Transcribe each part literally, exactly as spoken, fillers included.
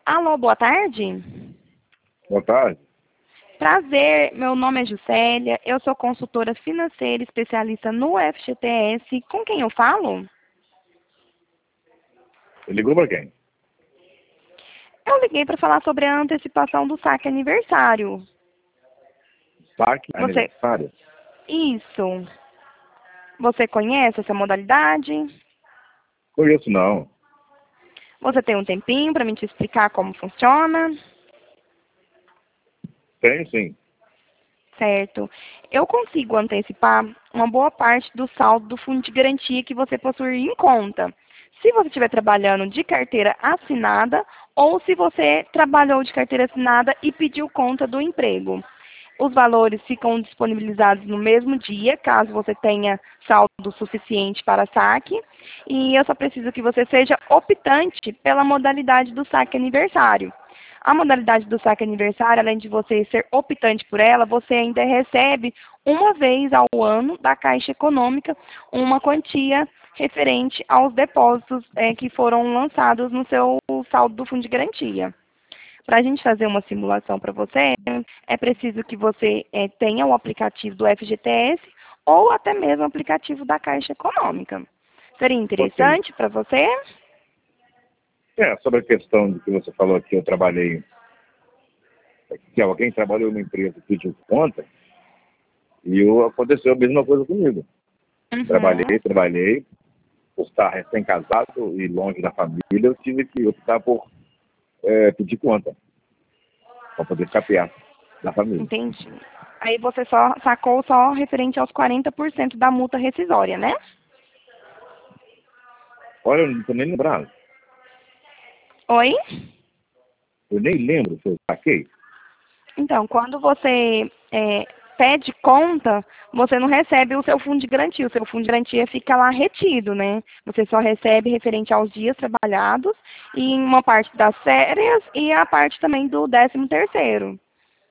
Alô, boa tarde. Boa tarde. Prazer, meu nome é Juscelia, eu sou consultora financeira especialista no F G T S. Com quem eu falo? Você ligou para quem? Eu liguei para falar sobre a antecipação do saque aniversário. Saque Você... aniversário? Isso. Você conhece essa modalidade? Conheço não. Você tem um tempinho para me te explicar como funciona? Tenho sim. Certo. Eu consigo antecipar uma boa parte do saldo do fundo de garantia que você possui em conta. Se você estiver trabalhando de carteira assinada ou se você trabalhou de carteira assinada e pediu conta do emprego. Os valores ficam disponibilizados no mesmo dia, caso você tenha saldo suficiente para saque. E eu só preciso que você seja optante pela modalidade do saque aniversário. A modalidade do saque aniversário, além de você ser optante por ela, você ainda recebe uma vez ao ano da Caixa Econômica uma quantia referente aos depósitos é, que foram lançados no seu saldo do Fundo de Garantia. Para a gente fazer uma simulação para você, é preciso que você é, tenha o aplicativo do F G T S ou até mesmo o aplicativo da Caixa Econômica. Seria Ok. interessante para você? É, sobre a questão de que você falou aqui, eu trabalhei, que alguém trabalhou numa empresa e pediu conta, e eu, aconteceu a mesma coisa comigo. Uhum. Trabalhei, trabalhei, por estar recém-casado e longe da família, eu tive que optar por é, pedir conta, para poder ficar perto da família. Entendi. Aí você só sacou só referente aos quarenta por cento da multa rescisória, né? Olha, eu não estou nem lembrado. Oi? Eu nem lembro se eu saquei. Então, quando você é, pede conta, você não recebe o seu fundo de garantia. O seu fundo de garantia fica lá retido, né? Você só recebe referente aos dias trabalhados e uma parte das férias e a parte também do décimo terceiro.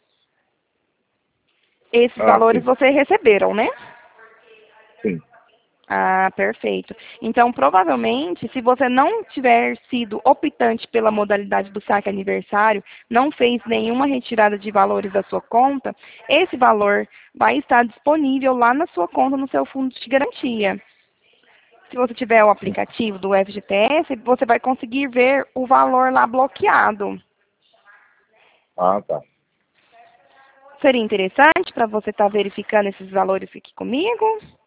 Esses Ah, valores sim, você receberam, né? sim. Ah, perfeito. Então, provavelmente, se você não tiver sido optante pela modalidade do saque aniversário, não fez nenhuma retirada de valores da sua conta, esse valor vai estar disponível lá na sua conta, no seu fundo de garantia. Se você tiver o aplicativo do F G T S, você vai conseguir ver o valor lá bloqueado. Ah, tá. Seria interessante para você estar verificando esses valores aqui comigo?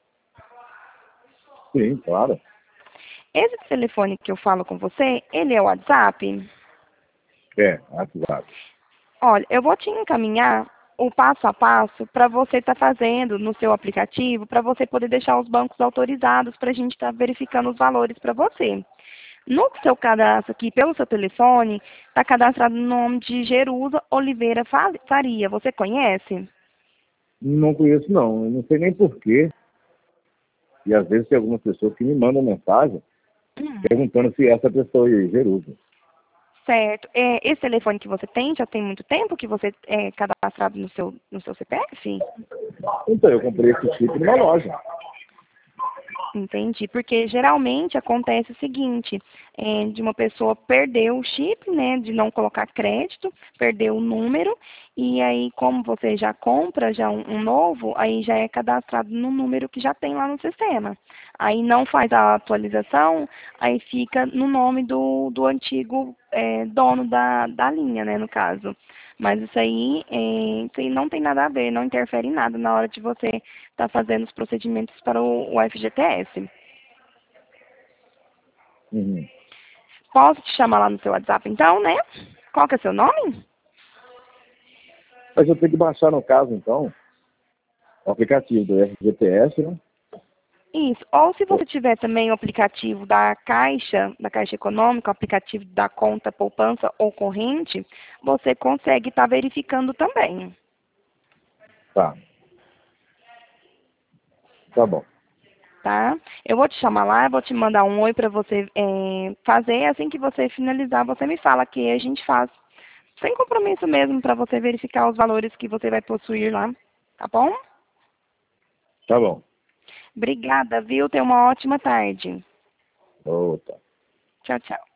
Sim, claro. Esse telefone que eu falo com você, ele é o WhatsApp? É, atividade. Olha, eu vou te encaminhar o passo a passo para você estar fazendo no seu aplicativo, para você poder deixar os bancos autorizados para a gente estar verificando os valores para você. No seu cadastro aqui, pelo seu telefone, está cadastrado o nome de Jerusa Oliveira Fa- Faria. Você conhece? Não conheço, não. Eu não sei nem porquê. E às vezes tem algumas pessoas que me mandam mensagem Hum. perguntando se essa pessoa é Jerusa. Certo. É, esse telefone que você tem, já tem muito tempo que você é cadastrado no seu, no seu C P F? Então, eu comprei esse chip numa loja. Entendi, porque geralmente acontece o seguinte, é, de uma pessoa perder o chip, né, de não colocar crédito, perder o número, e aí como você já compra já um, um novo, aí já é cadastrado no número que já tem lá no sistema. Aí não faz a atualização, aí fica no nome do, do antigo é, dono da, da linha, né, no caso. Mas isso aí, é, isso aí não tem nada a ver, não interfere em nada na hora de você estar fazendo os procedimentos para o, o F G T S. Uhum. Posso te chamar lá no seu WhatsApp então, né? Qual que é o seu nome? Mas eu tenho que baixar, no caso, então, o aplicativo do F G T S, né? Isso. Ou se você tiver também o aplicativo da Caixa, da Caixa Econômica, o aplicativo da conta poupança ou corrente, você consegue estar verificando também. Tá. Tá bom. Tá? Eu vou te chamar lá, vou te mandar um oi para você é, fazer. Assim que você finalizar, você me fala que a gente faz. Sem compromisso mesmo, para você verificar os valores que você vai possuir lá. Tá bom? Tá bom. Obrigada, viu? Tenha uma ótima tarde. Outra. Tchau, tchau.